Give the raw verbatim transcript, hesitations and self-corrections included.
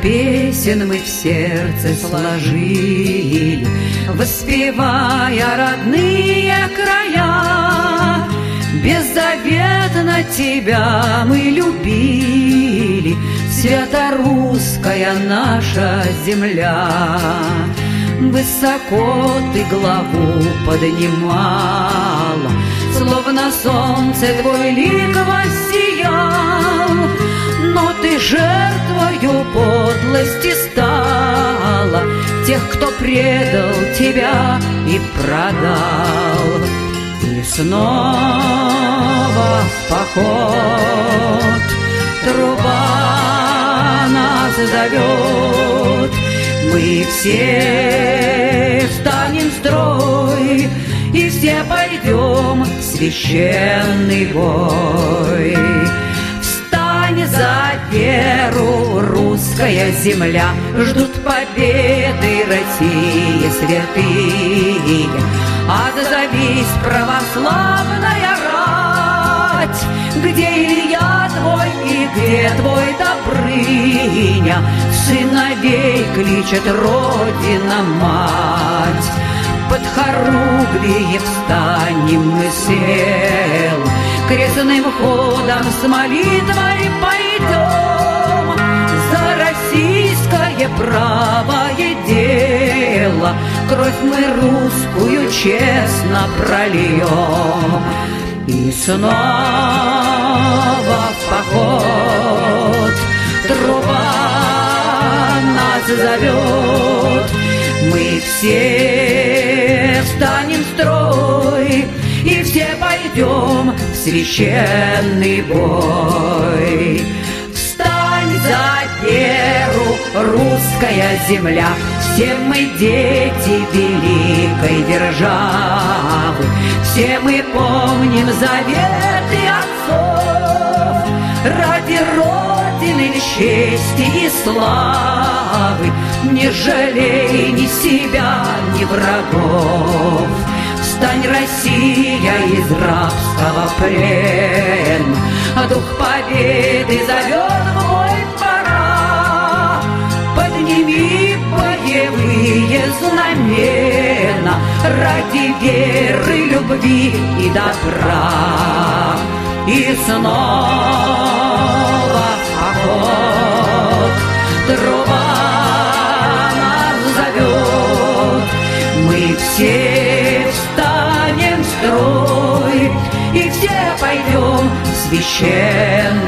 песен мы в сердце сложили, воспевая родные края. Беззаветно тебя мы любили, свято-русская наша земля. Высоко ты главу поднимала, словно солнце твой лик воссиял. Но ты жертвою подлости стала тех, кто предал тебя и продал. И снова в поход труба нас зовет. Мы все встанем в строй и все пойдем в священный бой. Встань за веру, русская земля, ждут победы России святые. Отзовись, православная рать, где Илья твой и где твой Добрыня? Сыновей кличет Родина-мать. Под хоругвие встанем мы смел, крестным ходом с молитвой пойдем. За российское правое дело кровь мы русскую честно прольем. И снова в поход труба нас зовет. Мы все встанем в строй и все пойдем в священный бой. Встань за веру, русская земля, все мы дети великой державы, все мы помним заветы отцов. Ради Родины чести и славы не жалей ни себя, ни врагов. Встань, Россия, из рабского плена, а дух победы зовет в бой пора. Подними боевые знамена ради веры, любви и добра. И снова в поход труба нас зовет. Мы все встанем в строй и все пойдем в священный